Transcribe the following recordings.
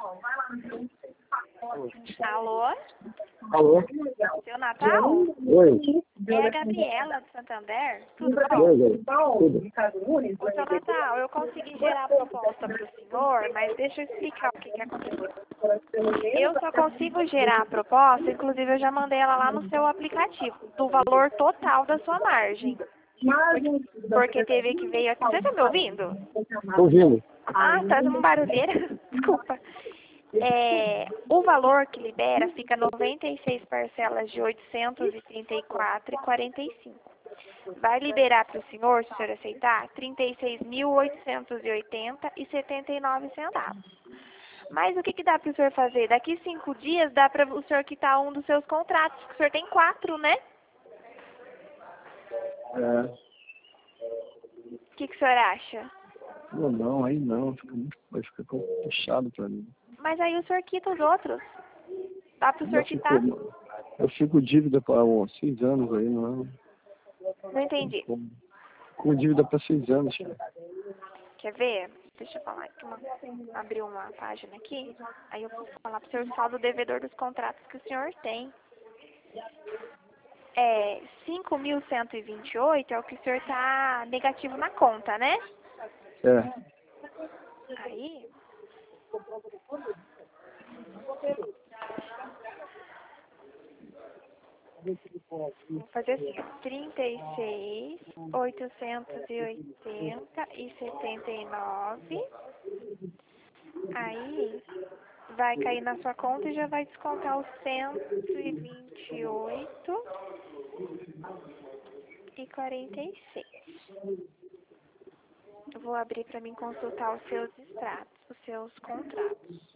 Alô? Alô? Seu Natal? Oi. É a Gabriela de Santander. Tudo bom? Oi, tudo. Ô, seu Natal, eu consegui gerar a proposta para o senhor, mas deixa eu explicar o que aconteceu. Eu só consigo gerar a proposta, inclusive eu já mandei ela lá no seu aplicativo, do valor total da sua margem. Porque teve que veio aqui. Você tá me ouvindo? Tô ouvindo. Ah, tá uma barulheira. Desculpa. O valor que libera fica 96 parcelas de 834,45. Vai liberar para o senhor, se o senhor aceitar, 36.880,79 centavos. Mas o que dá para o senhor fazer? Daqui 5 dias dá para o senhor quitar um dos seus contratos, que o senhor tem 4, né? O que o senhor acha? Não, aí não. Vai ficar puxado pra mim. Mas aí o senhor quita os outros. Dá para o senhor quitar? Eu fico dívida para 6 anos aí, não é? Não entendi. Com dívida para 6 anos, cara. Quer ver? Deixa eu falar aqui, abrir uma página aqui. Aí eu vou falar para o senhor o saldo devedor dos contratos que o senhor tem. 5.128 é o que o senhor está negativo na conta, né? Aí... Vou fazer assim, 36.880,79. Aí vai cair na sua conta e já vai descontar os 128,46. Eu vou abrir para mim consultar os seus extratos, os seus contratos.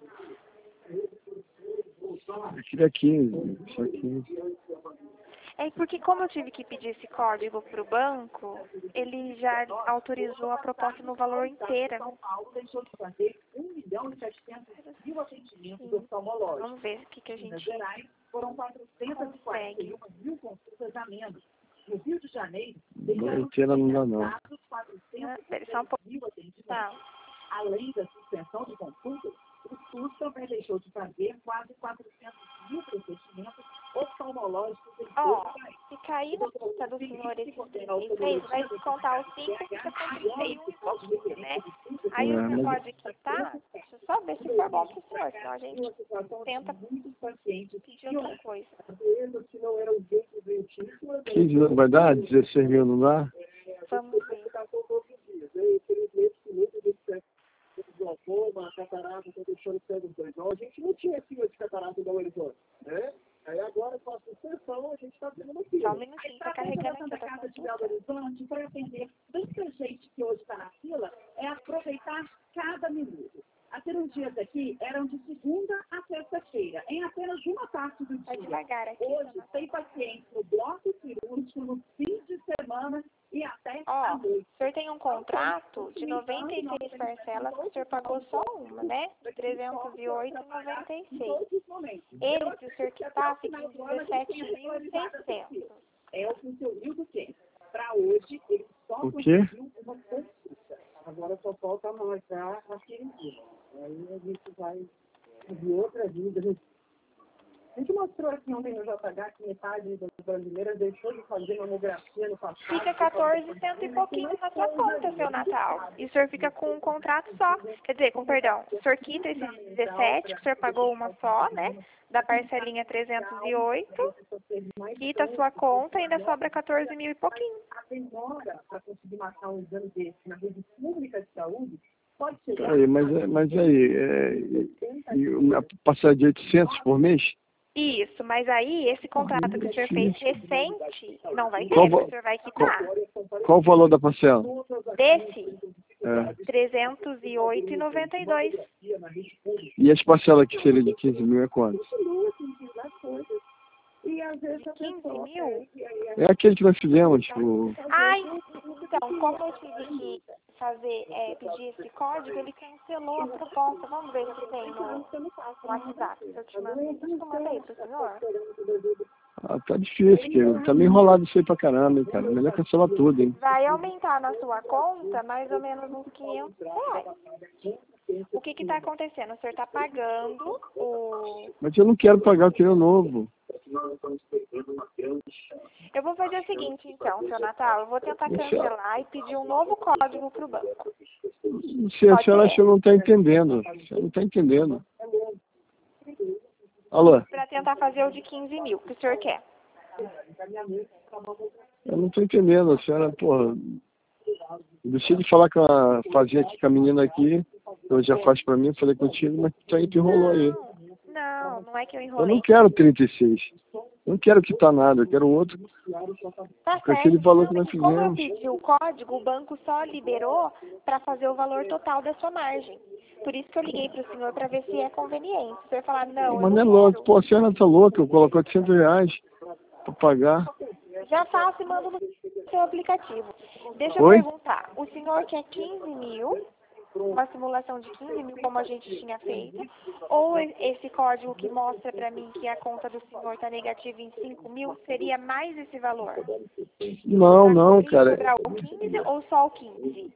Eu queria 15, só 15. É porque como eu tive que pedir esse código para o banco, ele já autorizou a proposta no valor inteiro. Vamos ver o que a gente consegue. Inteira não dá, não. Só um pouquinho. Tá. Além da suspensão de consultas, o SUS também deixou de fazer quase 400.000 procedimentos oftalmológicos em todo o país. Se cair na conta do senhor esses 36, vai descontar os 5 que você tem um pouquinho, né? Aí o senhor pode quitar, deixa eu só ver se for bom para o senhor, senão a gente tenta pedir outra coisa. 15 não vai dar? 16 mil não dá? Vamos ver. Glaucoma, catarata, tô deixando o cego dois. A gente não tinha fila de catarata da Horizonte, né? Aí agora, com a suspensão, a gente está tendo uma fila. Só um minutinho, tá carregando aqui. A Casa de Belo Horizonte, para atender tanta gente que hoje está na fila, é aproveitar cada minuto. As cirurgias aqui eram de segunda a sexta-feira, em apenas uma parte do dia. Vai devagar aqui. Hoje, tem pacientes no bloco cirúrgico, no fim de semana e até à noite. O senhor tem um contrato de 96 parcelas que o senhor pagou só uma, né? De 308,96. Ele, se o senhor quitar, fica em 17.600. É o que o seu Nildo tem. Para hoje, ele só conseguiu uma consulta. Agora só falta marcar a cirurgia. Aí a gente vai de outra vida. A gente mostrou aqui ontem no JH que metade das brasileiras deixou de fazer mamografia no passado. Fica 14,100 e pouquinho na sua conta, seu Natal. E o senhor fica com um contrato só. Quer dizer, com perdão, o senhor quita esses 17, que o senhor pagou uma só, né? Da parcelinha 308, quita a sua conta e ainda sobra 14 mil e pouquinho. A demora para conseguir marcar um exame desse na rede pública de saúde pode ser. Aí, mas aí, passar de 800 por mês? Isso, mas aí esse contrato que o senhor fez recente não vai ter, o senhor vai quitar. Qual o valor da parcela? Desse? 308,92. E as parcelas que seriam de 15 mil é quanto? 15 mil? É aquele que nós fizemos, tipo... Então, como eu tive que fazer, pedir esse código, ele cancelou a proposta. Vamos ver se tem no WhatsApp. Se eu te mandei, acho que eu mandei pro senhor. Tá difícil, que tá meio enrolado isso aí pra caramba, hein, cara. Melhor cancelar tudo, hein. Vai aumentar na sua conta mais ou menos uns R$500. O que está acontecendo? O senhor está pagando o... Mas eu não quero pagar, eu quero o novo. Eu vou fazer o seguinte, então, seu Natal. Eu vou tentar cancelar e pedir um novo código para o banco. A senhora acha que eu não está entendendo. A senhora não está entendendo. Alô? Para tentar fazer o de 15 mil, que o senhor quer. Eu não estou entendendo. A senhora, porra... Deixei de falar fazia aqui com a menina aqui. Eu já faz para mim, eu falei contigo, mas tu aí te enrolou aí. Não é que eu Eu enrolei. não quero 36. Eu não quero quitar nada, eu quero outro. Tá Com aquele certo. valor que nós Como eu fizemos. pedi o código, o banco só liberou para fazer o valor total da sua margem. Por isso que eu liguei para o senhor para ver se é conveniente. Se o senhor falar, não, Mas eu não é não louco. quero. Pô, a senhora tá louca. Eu coloco R$800 para pagar. Já faço e mando no seu aplicativo. Deixa eu Oi? perguntar. O senhor quer 15 mil, uma simulação de 15 mil como a gente tinha feito, ou esse código que mostra para mim que a conta do senhor está negativa em 5 mil, seria mais esse valor? Não, cara. Para o 15 ou só o 15?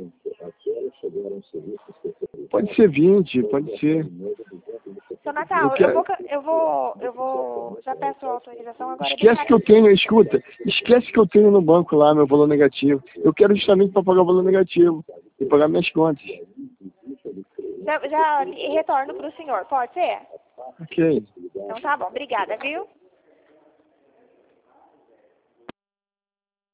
Pode ser 20, pode ser. Seu Natal, eu vou, já peço autorização agora. Esquece que eu tenho, escuta, esquece que eu tenho no banco lá meu valor negativo. Eu quero justamente para pagar o valor negativo e pagar minhas contas. Já retorno para o senhor, pode ser? Ok. Então tá bom, obrigada, viu?